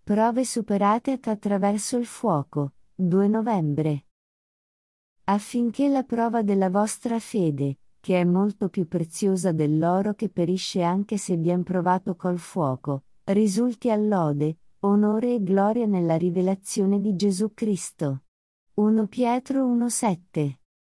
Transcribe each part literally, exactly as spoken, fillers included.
Prove superate attraverso il fuoco, due novembre. Affinché la prova della vostra fede, che è molto più preziosa dell'oro che perisce anche se vien provato col fuoco, risulti a lode, onore e gloria nella rivelazione di Gesù Cristo. primo Pietro uno sette.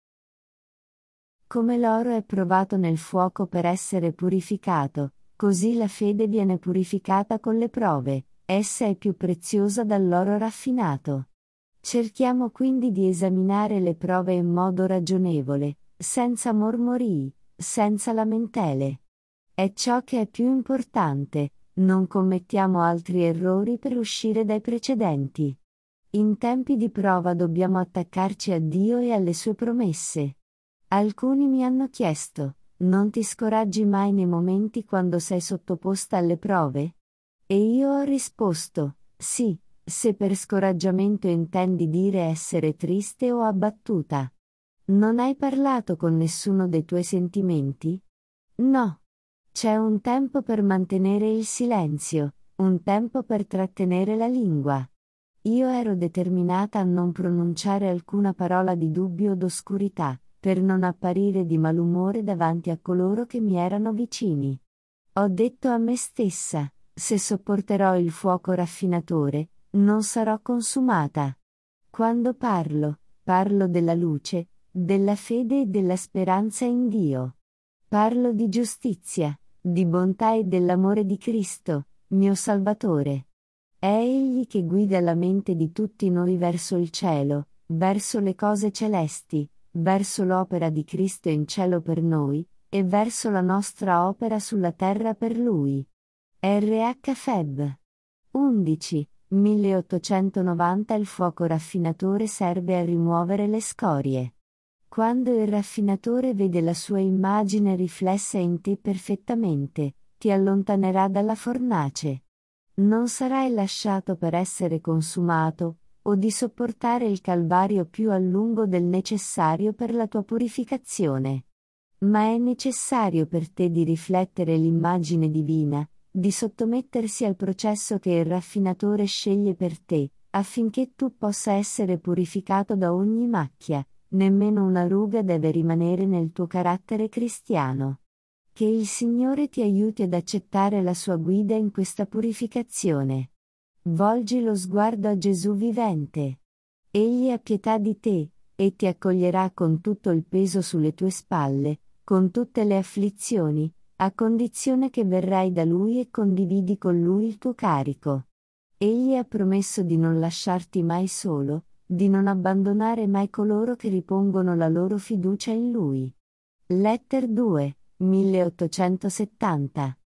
Come l'oro è provato nel fuoco per essere purificato, così la fede viene purificata con le prove, essa è più preziosa dall'oro raffinato. Cerchiamo quindi di esaminare le prove in modo ragionevole, senza mormorii, senza lamentele. È ciò che è più importante, non commettiamo altri errori per uscire dai precedenti. In tempi di prova dobbiamo attaccarci a Dio e alle sue promesse. Alcuni mi hanno chiesto, non ti scoraggi mai nei momenti quando sei sottoposta alle prove? E io ho risposto, sì, se per scoraggiamento intendi dire essere triste o abbattuta. Non hai parlato con nessuno dei tuoi sentimenti? No. C'è un tempo per mantenere il silenzio, un tempo per trattenere la lingua. Io ero determinata a non pronunciare alcuna parola di dubbio o d'oscurità, per non apparire di malumore davanti a coloro che mi erano vicini. Ho detto a me stessa, se sopporterò il fuoco raffinatore, non sarò consumata. Quando parlo, parlo della luce, della fede e della speranza in Dio. Parlo di giustizia, di bontà e dell'amore di Cristo, mio Salvatore. È Egli che guida la mente di tutti noi verso il cielo, verso le cose celesti, verso l'opera di Cristo in cielo per noi, e verso la nostra opera sulla terra per Lui. R H Feb. undici, milleottocentonovanta Il fuoco raffinatore serve a rimuovere le scorie. Quando il raffinatore vede la sua immagine riflessa in te perfettamente, ti allontanerà dalla fornace. Non sarai lasciato per essere consumato, o di sopportare il calvario più a lungo del necessario per la tua purificazione. Ma è necessario per te di riflettere l'immagine divina, di sottomettersi al processo che il raffinatore sceglie per te, affinché tu possa essere purificato da ogni macchia, nemmeno una ruga deve rimanere nel tuo carattere cristiano. Che il Signore ti aiuti ad accettare la sua guida in questa purificazione. Volgi lo sguardo a Gesù vivente. Egli ha pietà di te, e ti accoglierà con tutto il peso sulle tue spalle, con tutte le afflizioni, a condizione che verrai da Lui e condividi con Lui il tuo carico. Egli ha promesso di non lasciarti mai solo, di non abbandonare mai coloro che ripongono la loro fiducia in Lui. Letter due, milleottocentosettanta